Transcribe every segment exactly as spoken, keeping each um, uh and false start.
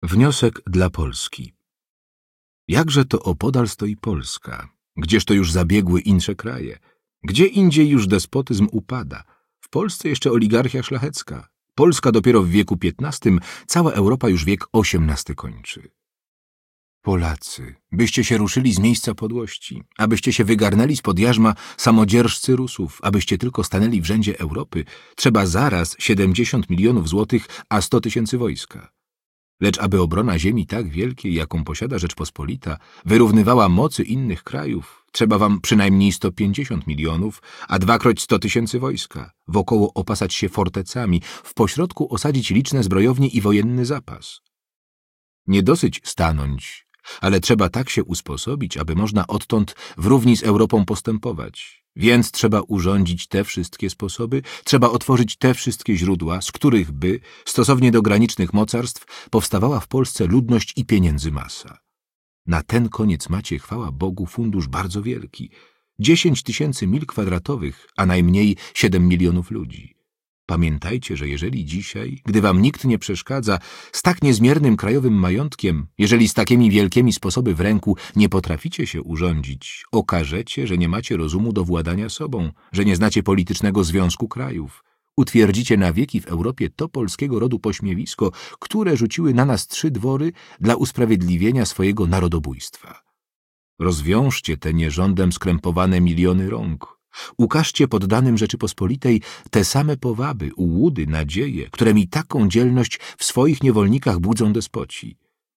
Wniosek dla Polski. Jakże to opodal stoi Polska? Gdzież to już zabiegły insze kraje? Gdzie indziej już despotyzm upada? W Polsce jeszcze oligarchia szlachecka. Polska dopiero w wieku piętnastym, cała Europa już wiek osiemnasty kończy. Polacy, byście się ruszyli z miejsca podłości, abyście się wygarnęli spod jarzma samodzierżcy Rusów, abyście tylko stanęli w rzędzie Europy, trzeba zaraz siedemdziesiąt milionów złotych, a sto tysięcy wojska. Lecz aby obrona ziemi tak wielkiej, jaką posiada Rzeczpospolita, wyrównywała mocy innych krajów, trzeba wam przynajmniej sto pięćdziesiąt milionów, a dwakroć sto tysięcy wojska, wokoło opasać się fortecami, w pośrodku osadzić liczne zbrojownie i wojenny zapas. Nie dosyć stanąć, ale trzeba tak się usposobić, aby można odtąd w równi z Europą postępować. Więc trzeba urządzić te wszystkie sposoby, trzeba otworzyć te wszystkie źródła, z których by, stosownie do granicznych mocarstw, powstawała w Polsce ludność i pieniędzy masa. Na ten koniec macie, chwała Bogu, fundusz bardzo wielki. Dziesięć tysięcy mil kwadratowych, a najmniej siedem milionów ludzi. Pamiętajcie, że jeżeli dzisiaj, gdy wam nikt nie przeszkadza, z tak niezmiernym krajowym majątkiem, jeżeli z takimi wielkimi sposoby w ręku nie potraficie się urządzić, okażecie, że nie macie rozumu do władania sobą, że nie znacie politycznego związku krajów. Utwierdzicie na wieki w Europie to polskiego rodu pośmiewisko, które rzuciły na nas trzy dwory dla usprawiedliwienia swojego narodobójstwa. Rozwiążcie te nierządem skrępowane miliony rąk. Ukażcie poddanym Rzeczypospolitej te same powaby, ułudy, nadzieje, które mi taką dzielność w swoich niewolnikach budzą despoci.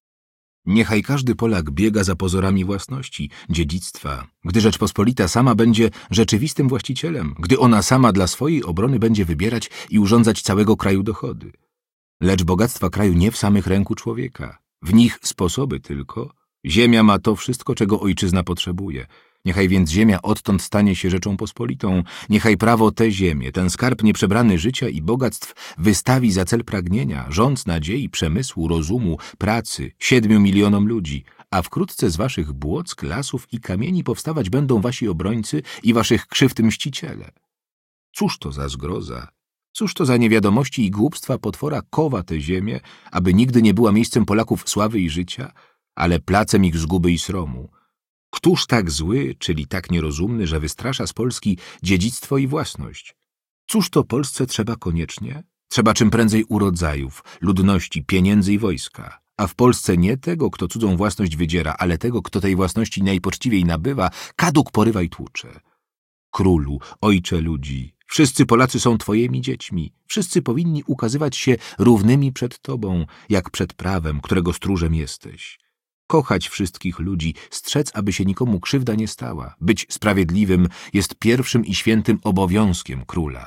Niechaj każdy Polak biega za pozorami własności, dziedzictwa, gdy Rzeczpospolita sama będzie rzeczywistym właścicielem, gdy ona sama dla swojej obrony będzie wybierać i urządzać całego kraju dochody. Lecz bogactwa kraju nie w samych ręku człowieka, w nich sposoby tylko. Ziemia ma to wszystko, czego ojczyzna potrzebuje. Niechaj więc ziemia odtąd stanie się rzeczą pospolitą, niechaj prawo tę ziemię, ten skarb nieprzebrany życia i bogactw wystawi za cel pragnienia, rządz nadziei, przemysłu, rozumu, pracy, siedmiu milionom ludzi, a wkrótce z waszych błock, lasów i kamieni powstawać będą wasi obrońcy i waszych krzywd mściciele. Cóż to za zgroza? Cóż to za niewiadomości i głupstwa potwora kowa tę ziemię, aby nigdy nie była miejscem Polaków sławy i życia, ale placem ich zguby i sromu? Któż tak zły, czyli tak nierozumny, że wystrasza z Polski dziedzictwo i własność? Cóż to Polsce trzeba koniecznie? Trzeba czym prędzej urodzajów, ludności, pieniędzy i wojska. A w Polsce nie tego, kto cudzą własność wydziera, ale tego, kto tej własności najpoczciwiej nabywa, kadłub porywa i tłucze. Królu, ojcze ludzi, wszyscy Polacy są twoimi dziećmi. Wszyscy powinni ukazywać się równymi przed tobą, jak przed prawem, którego stróżem jesteś. Kochać wszystkich ludzi, strzec, aby się nikomu krzywda nie stała. Być sprawiedliwym jest pierwszym i świętym obowiązkiem króla.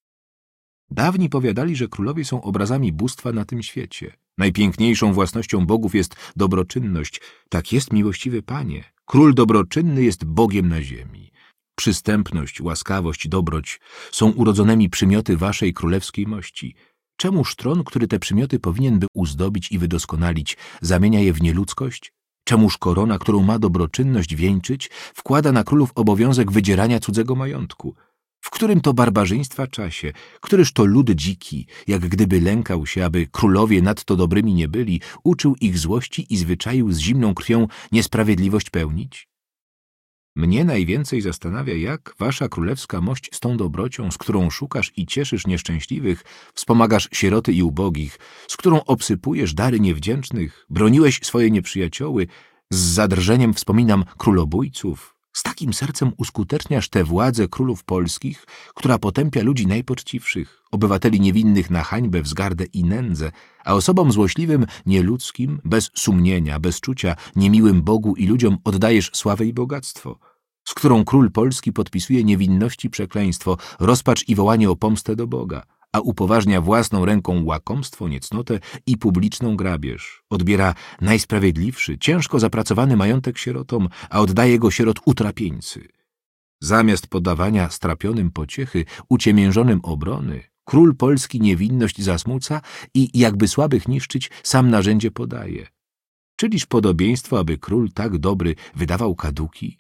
Dawni powiadali, że królowie są obrazami bóstwa na tym świecie. Najpiękniejszą własnością bogów jest dobroczynność. Tak jest, miłościwy Panie. Król dobroczynny jest Bogiem na ziemi. Przystępność, łaskawość, dobroć są urodzonymi przymioty waszej królewskiej mości. Czemuż tron, który te przymioty powinien by uzdobić i wydoskonalić, zamienia je w nieludzkość? Czemuż korona, którą ma dobroczynność wieńczyć, wkłada na królów obowiązek wydzierania cudzego majątku? W którym to barbarzyństwa czasie, któryż to lud dziki, jak gdyby lękał się, aby królowie nadto dobrymi nie byli, uczył ich złości i zwyczaił z zimną krwią niesprawiedliwość pełnić? Mnie najwięcej zastanawia, jak wasza królewska mość z tą dobrocią, z którą szukasz i cieszysz nieszczęśliwych, wspomagasz sieroty i ubogich, z którą obsypujesz dary niewdzięcznych, broniłeś swoje nieprzyjacioły, z zadrżeniem wspominam królobójców, z takim sercem uskuteczniasz tę władzę królów polskich, która potępia ludzi najpoczciwszych, obywateli niewinnych na hańbę, wzgardę i nędzę, a osobom złośliwym, nieludzkim, bez sumienia, bez czucia, niemiłym Bogu i ludziom oddajesz sławę i bogactwo, z którą król polski podpisuje niewinności przekleństwo, rozpacz i wołanie o pomstę do Boga, a upoważnia własną ręką łakomstwo, niecnotę i publiczną grabież. Odbiera najsprawiedliwszy, ciężko zapracowany majątek sierotom, a oddaje go sierot utrapieńcy. Zamiast podawania strapionym pociechy, uciemiężonym obrony, król polski niewinność zasmuca i, jakby słabych niszczyć, sam narzędzie podaje. Czyliż podobieństwo, aby król tak dobry wydawał kaduki?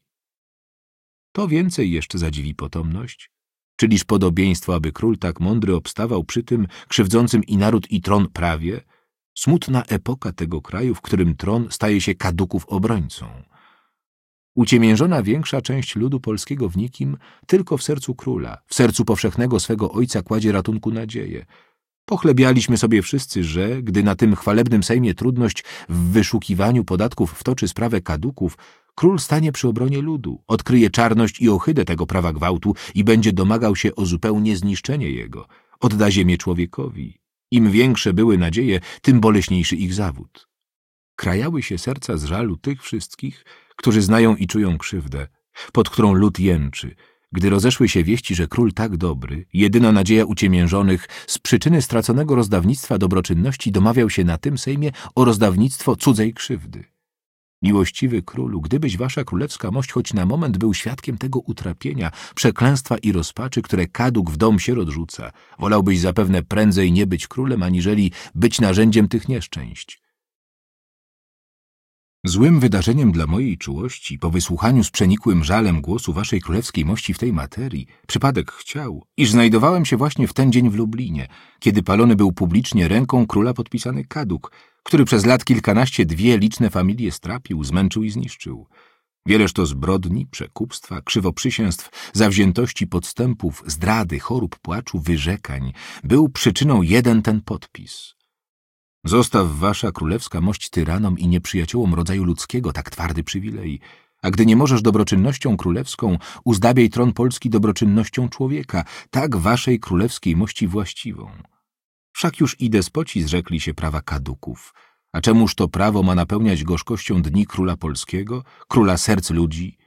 To więcej jeszcze zadziwi potomność. Czyliż podobieństwo, aby król tak mądry obstawał przy tym, krzywdzącym i naród, i tron prawie? Smutna epoka tego kraju, w którym tron staje się kaduków obrońcą. Uciemiężona większa część ludu polskiego w nikim, tylko w sercu króla, w sercu powszechnego swego ojca kładzie ratunku nadzieję. Pochlebialiśmy sobie wszyscy, że, gdy na tym chwalebnym sejmie trudność w wyszukiwaniu podatków wtoczy sprawę kaduków, król stanie przy obronie ludu, odkryje czarność i ohydę tego prawa gwałtu i będzie domagał się o zupełnie zniszczenie jego, odda ziemię człowiekowi. Im większe były nadzieje, tym boleśniejszy ich zawód. Krajały się serca z żalu tych wszystkich, którzy znają i czują krzywdę, pod którą lud jęczy, gdy rozeszły się wieści, że król tak dobry, jedyna nadzieja uciemiężonych, z przyczyny straconego rozdawnictwa dobroczynności domawiał się na tym sejmie o rozdawnictwo cudzej krzywdy. Miłościwy królu, gdybyś wasza królewska mość choć na moment był świadkiem tego utrapienia, przeklęstwa i rozpaczy, które kaduk w dom sierot rzuca, wolałbyś zapewne prędzej nie być królem, aniżeli być narzędziem tych nieszczęść. Złym wydarzeniem dla mojej czułości, po wysłuchaniu z przenikłym żalem głosu waszej królewskiej mości w tej materii, przypadek chciał, iż znajdowałem się właśnie w ten dzień w Lublinie, kiedy palony był publicznie ręką króla podpisany kaduk, który przez lat kilkanaście dwie liczne familie strapił, zmęczył i zniszczył. Wieleż to zbrodni, przekupstwa, krzywoprzysięstw, zawziętości, podstępów, zdrady, chorób, płaczu, wyrzekań był przyczyną jeden ten podpis. Zostaw wasza królewska mość tyranom i nieprzyjaciołom rodzaju ludzkiego tak twardy przywilej, a gdy nie możesz dobroczynnością królewską, uzdabiaj tron polski dobroczynnością człowieka, tak waszej królewskiej mości właściwą. Wszak już i despoci zrzekli się prawa kaduków, a czemuż to prawo ma napełniać gorzkością dni króla polskiego, króla serc ludzi?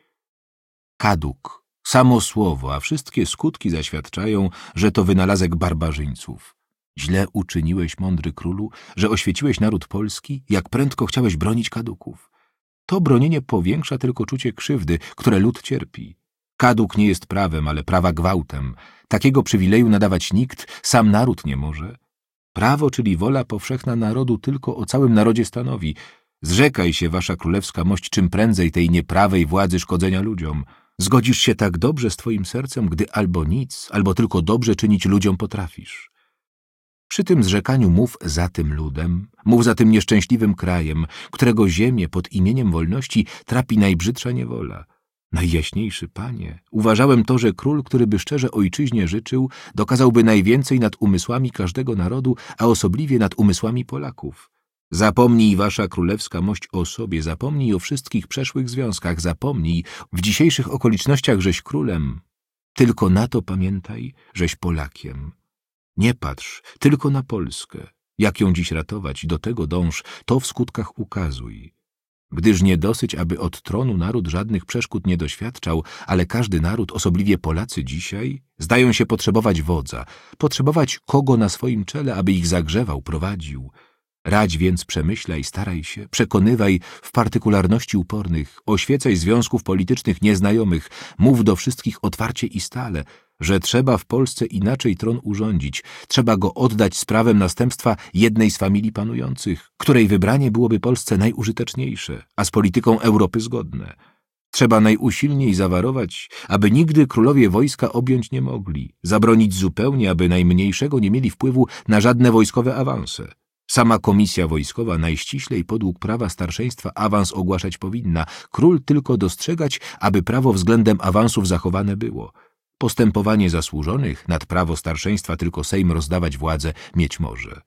Kaduk, samo słowo, a wszystkie skutki zaświadczają, że to wynalazek barbarzyńców. Źle uczyniłeś, mądry królu, że oświeciłeś naród polski, jak prędko chciałeś bronić kaduków. To bronienie powiększa tylko czucie krzywdy, które lud cierpi. Kaduk nie jest prawem, ale prawa gwałtem. Takiego przywileju nadawać nikt, sam naród nie może. Prawo, czyli wola powszechna narodu, tylko o całym narodzie stanowi. Zrzekaj się, wasza królewska mość, czym prędzej tej nieprawej władzy szkodzenia ludziom. Zgodzisz się tak dobrze z twoim sercem, gdy albo nic, albo tylko dobrze czynić ludziom potrafisz. Przy tym zrzekaniu mów za tym ludem, mów za tym nieszczęśliwym krajem, którego ziemię pod imieniem wolności trapi najbrzydsza niewola. Najjaśniejszy Panie, uważałem to, że król, który by szczerze ojczyźnie życzył, dokazałby najwięcej nad umysłami każdego narodu, a osobliwie nad umysłami Polaków. Zapomnij, wasza królewska mość, o sobie, zapomnij o wszystkich przeszłych związkach, zapomnij, w dzisiejszych okolicznościach żeś królem. Tylko na to pamiętaj, żeś Polakiem. Nie patrz tylko na Polskę. Jak ją dziś ratować, do tego dąż, to w skutkach ukazuj. Gdyż nie dosyć, aby od tronu naród żadnych przeszkód nie doświadczał, ale każdy naród, osobliwie Polacy dzisiaj, zdają się potrzebować wodza, potrzebować kogo na swoim czele, aby ich zagrzewał, prowadził. Radź więc, przemyślaj, staraj się, przekonywaj w partykularności upornych, oświecaj związków politycznych nieznajomych, mów do wszystkich otwarcie i stale, że trzeba w Polsce inaczej tron urządzić, trzeba go oddać z prawem następstwa jednej z familii panujących, której wybranie byłoby Polsce najużyteczniejsze, a z polityką Europy zgodne. Trzeba najusilniej zawarować, aby nigdy królowie wojska objąć nie mogli, zabronić zupełnie, aby najmniejszego nie mieli wpływu na żadne wojskowe awanse. Sama komisja wojskowa najściślej podług prawa starszeństwa awans ogłaszać powinna, król tylko dostrzegać, aby prawo względem awansów zachowane było. Postępowanie zasłużonych nad prawo starszeństwa tylko Sejm rozdawać władzę mieć może.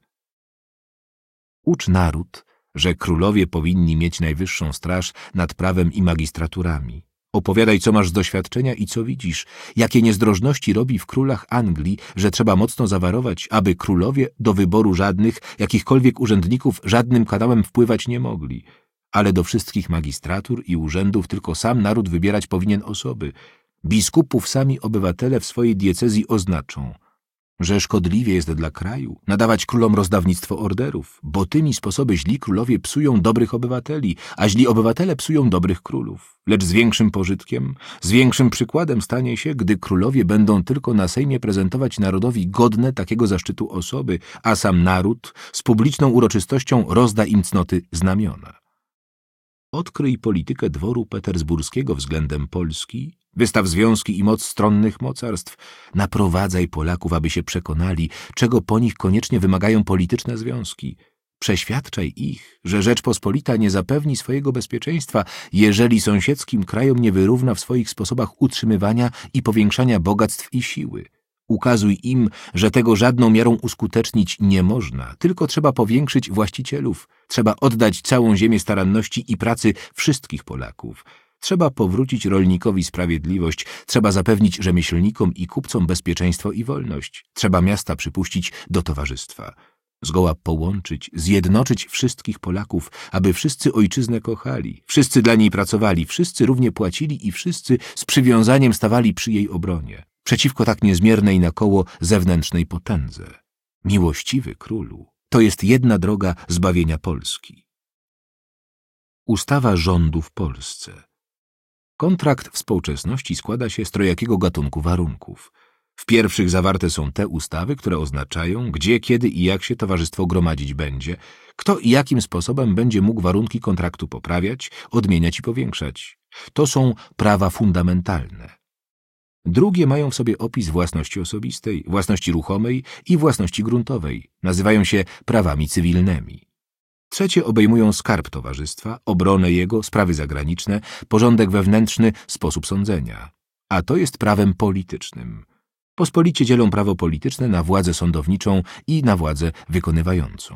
Ucz naród, że królowie powinni mieć najwyższą straż nad prawem i magistraturami. Opowiadaj, co masz z doświadczenia i co widzisz, jakie niezdrożności robi w królach Anglii, że trzeba mocno zawarować, aby królowie do wyboru żadnych, jakichkolwiek urzędników żadnym kanałem wpływać nie mogli, ale do wszystkich magistratur i urzędów tylko sam naród wybierać powinien osoby. Biskupów sami obywatele w swojej diecezji oznaczą, że szkodliwie jest dla kraju nadawać królom rozdawnictwo orderów, bo tymi sposoby źli królowie psują dobrych obywateli, a źli obywatele psują dobrych królów. Lecz z większym pożytkiem, z większym przykładem stanie się, gdy królowie będą tylko na Sejmie prezentować narodowi godne takiego zaszczytu osoby, a sam naród z publiczną uroczystością rozda im cnoty znamiona. Odkryj politykę dworu petersburskiego względem Polski, wystaw związki i moc stronnych mocarstw, naprowadzaj Polaków, aby się przekonali, czego po nich koniecznie wymagają polityczne związki. Przeświadczaj ich, że Rzeczpospolita nie zapewni swojego bezpieczeństwa, jeżeli sąsiedzkim krajom nie wyrówna w swoich sposobach utrzymywania i powiększania bogactw i siły. Ukazuj im, że tego żadną miarą uskutecznić nie można, tylko trzeba powiększyć właścicielów, trzeba oddać całą ziemię staranności i pracy wszystkich Polaków. Trzeba powrócić rolnikowi sprawiedliwość, trzeba zapewnić rzemieślnikom i kupcom bezpieczeństwo i wolność, trzeba miasta przypuścić do towarzystwa. Zgoła połączyć, zjednoczyć wszystkich Polaków, aby wszyscy ojczyznę kochali, wszyscy dla niej pracowali, wszyscy równie płacili i wszyscy z przywiązaniem stawali przy jej obronie, przeciwko tak niezmiernej nakoło zewnętrznej potędze. Miłościwy królu, to jest jedna droga zbawienia Polski. Ustawa rządu w Polsce. Kontrakt współczesności składa się z trojakiego gatunku warunków. W pierwszych zawarte są te ustawy, które oznaczają, gdzie, kiedy i jak się towarzystwo gromadzić będzie, kto i jakim sposobem będzie mógł warunki kontraktu poprawiać, odmieniać i powiększać. To są prawa fundamentalne. Drugie mają w sobie opis własności osobistej, własności ruchomej i własności gruntowej. Nazywają się prawami cywilnymi. Trzecie obejmują skarb towarzystwa, obronę jego, sprawy zagraniczne, porządek wewnętrzny, sposób sądzenia. A to jest prawem politycznym. Pospolicie dzielą prawo polityczne na władzę sądowniczą i na władzę wykonywającą.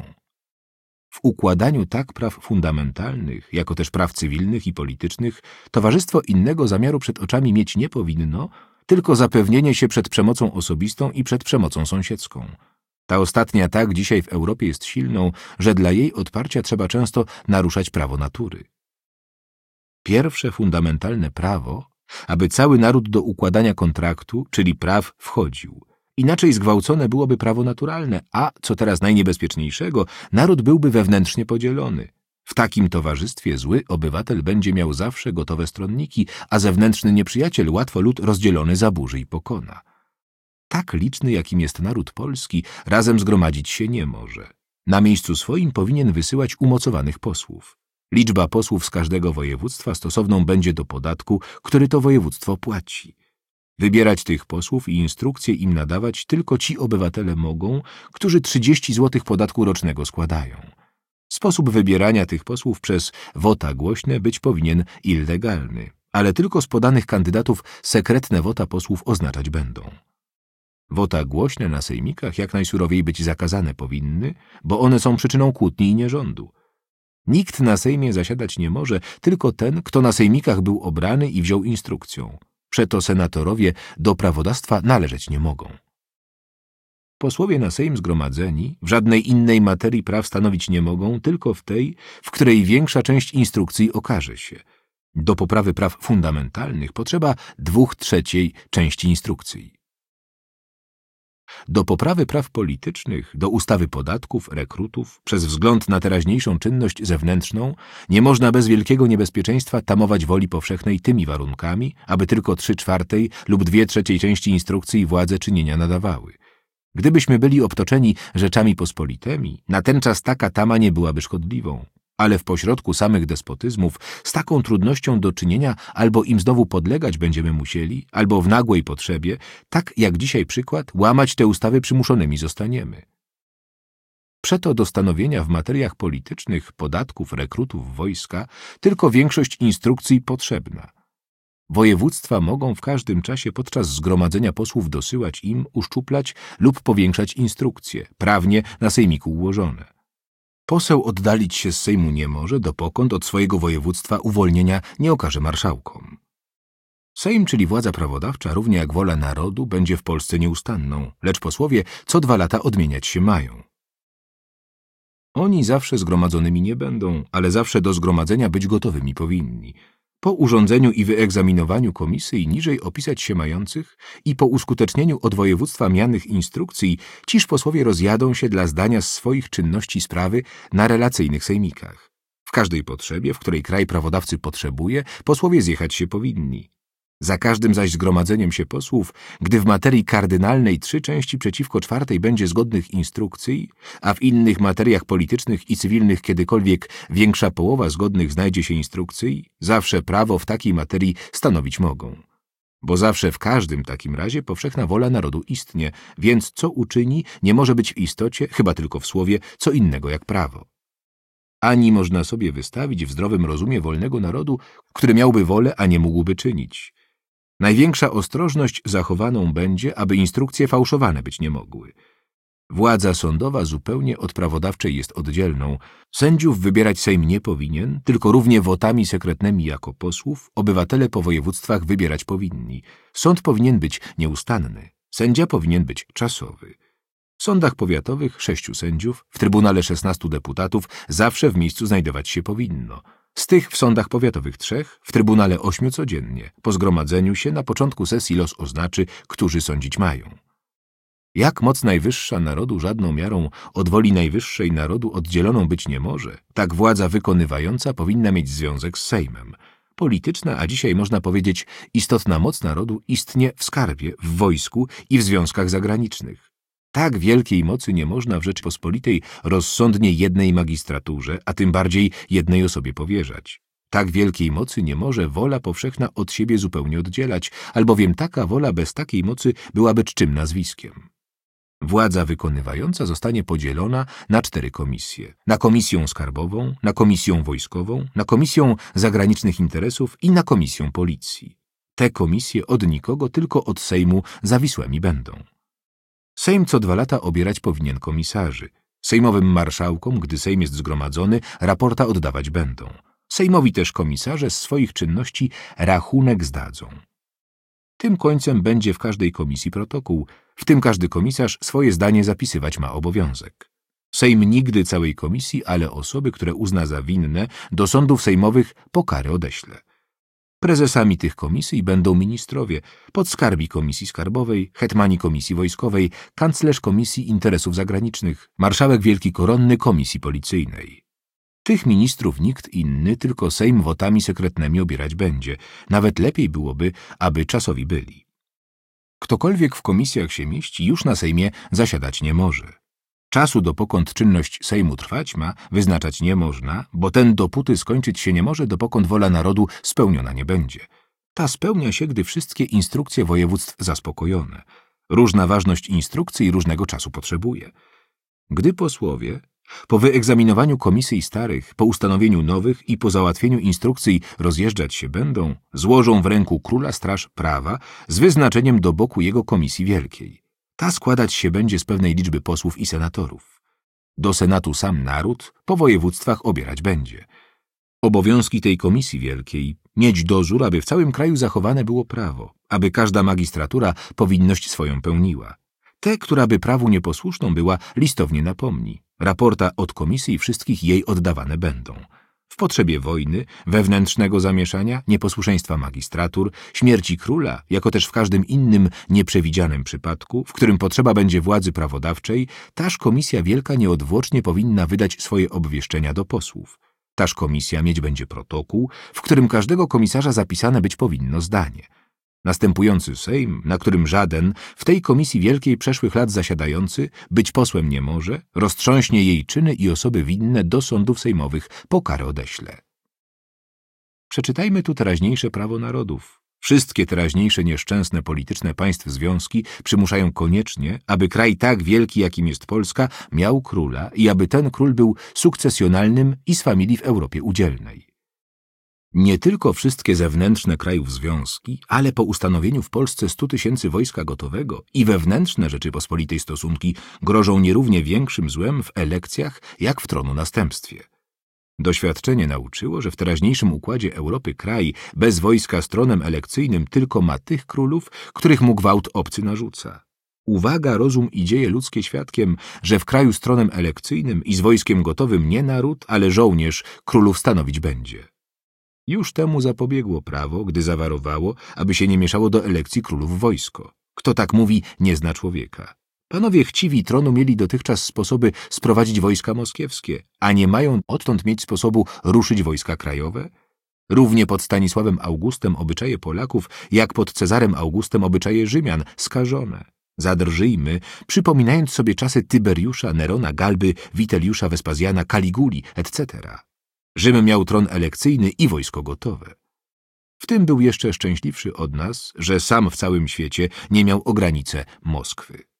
W układaniu tak praw fundamentalnych, jako też praw cywilnych i politycznych, towarzystwo innego zamiaru przed oczami mieć nie powinno, tylko zapewnienie się przed przemocą osobistą i przed przemocą sąsiedzką. Ta ostatnia tak dzisiaj w Europie jest silną, że dla jej odparcia trzeba często naruszać prawo natury. Pierwsze fundamentalne prawo, aby cały naród do układania kontraktu, czyli praw, wchodził. Inaczej zgwałcone byłoby prawo naturalne, a, co teraz najniebezpieczniejszego, naród byłby wewnętrznie podzielony. W takim towarzystwie zły obywatel będzie miał zawsze gotowe stronniki, a zewnętrzny nieprzyjaciel łatwo lud rozdzielony zaburzy i pokona. Tak liczny, jakim jest naród polski, razem zgromadzić się nie może. Na miejscu swoim powinien wysyłać umocowanych posłów. Liczba posłów z każdego województwa stosowną będzie do podatku, który to województwo płaci. Wybierać tych posłów i instrukcje im nadawać tylko ci obywatele mogą, którzy trzydzieści złotych podatku rocznego składają. Sposób wybierania tych posłów przez wota głośne być powinien illegalny, ale tylko z podanych kandydatów sekretne wota posłów oznaczać będą. Wota głośne na sejmikach jak najsurowiej być zakazane powinny, bo one są przyczyną kłótni i nierządu. Nikt na sejmie zasiadać nie może, tylko ten, kto na sejmikach był obrany i wziął instrukcją. Przeto senatorowie do prawodawstwa należeć nie mogą. Posłowie na Sejm zgromadzeni w żadnej innej materii praw stanowić nie mogą, tylko w tej, w której większa część instrukcji okaże się. Do poprawy praw fundamentalnych potrzeba dwóch trzeciej części instrukcji. Do poprawy praw politycznych, do ustawy podatków, rekrutów, przez wzgląd na teraźniejszą czynność zewnętrzną, nie można bez wielkiego niebezpieczeństwa tamować woli powszechnej tymi warunkami, aby tylko trzy czwartej lub dwie trzeciej części instrukcji władze czynienia nadawały. Gdybyśmy byli obtoczeni rzeczami pospolitymi, na ten czas taka tama nie byłaby szkodliwą. Ale w pośrodku samych despotyzmów z taką trudnością do czynienia albo im znowu podlegać będziemy musieli, albo w nagłej potrzebie, tak jak dzisiaj przykład, łamać te ustawy przymuszonymi zostaniemy. Przeto do stanowienia w materiach politycznych, podatków, rekrutów, wojska tylko większość instrukcji potrzebna. Województwa mogą w każdym czasie podczas zgromadzenia posłów dosyłać im, uszczuplać lub powiększać instrukcje, prawnie na sejmiku ułożone. Poseł oddalić się z Sejmu nie może, dopokąd od swojego województwa uwolnienia nie okaże marszałkom. Sejm, czyli władza prawodawcza, równie jak wola narodu, będzie w Polsce nieustanną, lecz posłowie co dwa lata odmieniać się mają. Oni zawsze zgromadzonymi nie będą, ale zawsze do zgromadzenia być gotowymi powinni. Po urządzeniu i wyegzaminowaniu komisji niżej opisać się mających i po uskutecznieniu od województwa mianych instrukcji ciż posłowie rozjadą się dla zdania z swoich czynności sprawy na relacyjnych sejmikach. W każdej potrzebie, w której kraj prawodawcy potrzebuje, posłowie zjechać się powinni. Za każdym zaś zgromadzeniem się posłów, gdy w materii kardynalnej trzy części przeciwko czwartej będzie zgodnych instrukcji, a w innych materiach politycznych i cywilnych kiedykolwiek większa połowa zgodnych znajdzie się instrukcji, zawsze prawo w takiej materii stanowić mogą. Bo zawsze w każdym takim razie powszechna wola narodu istnie, więc co uczyni, nie może być w istocie, chyba tylko w słowie, co innego jak prawo. Ani można sobie wystawić w zdrowym rozumie wolnego narodu, który miałby wolę, a nie mógłby czynić. Największa ostrożność zachowaną będzie, aby instrukcje fałszowane być nie mogły. Władza sądowa zupełnie od prawodawczej jest oddzielną. Sędziów wybierać Sejm nie powinien, tylko równie wotami sekretnymi jako posłów obywatele po województwach wybierać powinni. Sąd powinien być nieustanny. Sędzia powinien być czasowy. W sądach powiatowych sześciu sędziów, w Trybunale szesnastu deputatów zawsze w miejscu znajdować się powinno. Z tych w sądach powiatowych trzech, w Trybunale ośmiu codziennie. Po zgromadzeniu się na początku sesji los oznaczy, którzy sądzić mają. Jak moc najwyższa narodu żadną miarą od woli najwyższej narodu oddzieloną być nie może, tak władza wykonywająca powinna mieć związek z Sejmem. Polityczna, a dzisiaj można powiedzieć istotna moc narodu istnie w skarbie, w wojsku i w związkach zagranicznych. Tak wielkiej mocy nie można w Rzeczypospolitej rozsądnie jednej magistraturze, a tym bardziej jednej osobie powierzać. Tak wielkiej mocy nie może wola powszechna od siebie zupełnie oddzielać, albowiem taka wola bez takiej mocy byłaby czczym nazwiskiem. Władza wykonywająca zostanie podzielona na cztery komisje. Na komisję skarbową, na komisję wojskową, na komisję zagranicznych interesów i na komisję policji. Te komisje od nikogo, tylko od Sejmu zawisłemi będą. Sejm co dwa lata obierać powinien komisarzy. Sejmowym marszałkom, gdy Sejm jest zgromadzony, raporta oddawać będą. Sejmowi też komisarze z swoich czynności rachunek zdadzą. Tym końcem będzie w każdej komisji protokół, w tym każdy komisarz swoje zdanie zapisywać ma obowiązek. Sejm nigdy całej komisji, ale osoby, które uzna za winne, do sądów sejmowych po karę odeśle. Prezesami tych komisji będą ministrowie, podskarbi Komisji Skarbowej, hetmani Komisji Wojskowej, kanclerz Komisji Interesów Zagranicznych, marszałek wielki koronny Komisji Policyjnej. Tych ministrów nikt inny, tylko Sejm wotami sekretnymi obierać będzie. Nawet lepiej byłoby, aby czasowi byli. Ktokolwiek w komisjach się mieści, już na Sejmie zasiadać nie może. Czasu, dopokąd czynność Sejmu trwać ma, wyznaczać nie można, bo ten dopóty skończyć się nie może, dopokąd wola narodu spełniona nie będzie. Ta spełnia się, gdy wszystkie instrukcje województw zaspokojone. Różna ważność instrukcji różnego czasu potrzebuje. Gdy posłowie, po wyegzaminowaniu komisji starych, po ustanowieniu nowych i po załatwieniu instrukcji rozjeżdżać się będą, złożą w ręku króla straż prawa z wyznaczeniem do boku jego komisji wielkiej. Ta składać się będzie z pewnej liczby posłów i senatorów. Do Senatu sam naród, po województwach obierać będzie. Obowiązki tej komisji wielkiej mieć dozór, aby w całym kraju zachowane było prawo, aby każda magistratura powinność swoją pełniła. Te, która by prawu nieposłuszną była, listownie napomni. Raporta od komisji wszystkich jej oddawane będą. W potrzebie wojny, wewnętrznego zamieszania, nieposłuszeństwa magistratur, śmierci króla, jako też w każdym innym nieprzewidzianym przypadku, w którym potrzeba będzie władzy prawodawczej, taż komisja wielka nieodwłocznie powinna wydać swoje obwieszczenia do posłów. Taż komisja mieć będzie protokół, w którym każdego komisarza zapisane być powinno zdanie. Następujący Sejm, na którym żaden w tej komisji wielkiej przeszłych lat zasiadający być posłem nie może, roztrząśnie jej czyny i osoby winne do sądów sejmowych po karę odeśle. Przeczytajmy tu teraźniejsze prawo narodów. Wszystkie teraźniejsze nieszczęsne polityczne państw związki przymuszają koniecznie, aby kraj tak wielki, jakim jest Polska, miał króla i aby ten król był sukcesjonalnym i z familii w Europie udzielnej. Nie tylko wszystkie zewnętrzne krajów związki, ale po ustanowieniu w Polsce stu tysięcy wojska gotowego i wewnętrzne Rzeczypospolitej stosunki grożą nierównie większym złem w elekcjach, jak w tronu następstwie. Doświadczenie nauczyło, że w teraźniejszym układzie Europy kraj bez wojska z tronem elekcyjnym tylko ma tych królów, których mu gwałt obcy narzuca. Uwaga, rozum i dzieje ludzkie świadkiem, że w kraju z tronem elekcyjnym i z wojskiem gotowym nie naród, ale żołnierz królów stanowić będzie. Już temu zapobiegło prawo, gdy zawarowało, aby się nie mieszało do elekcji królów wojsko. Kto tak mówi, nie zna człowieka. Panowie chciwi tronu mieli dotychczas sposoby sprowadzić wojska moskiewskie, a nie mają odtąd mieć sposobu ruszyć wojska krajowe? Równie pod Stanisławem Augustem obyczaje Polaków, jak pod Cezarem Augustem obyczaje Rzymian, skażone. Zadrżyjmy, przypominając sobie czasy Tyberiusza, Nerona, Galby, Witeliusza, Wespazjana, Kaliguli, et cetera. Rzym miał tron elekcyjny i wojsko gotowe. W tym był jeszcze szczęśliwszy od nas, że sam w całym świecie nie miał o granice Moskwy.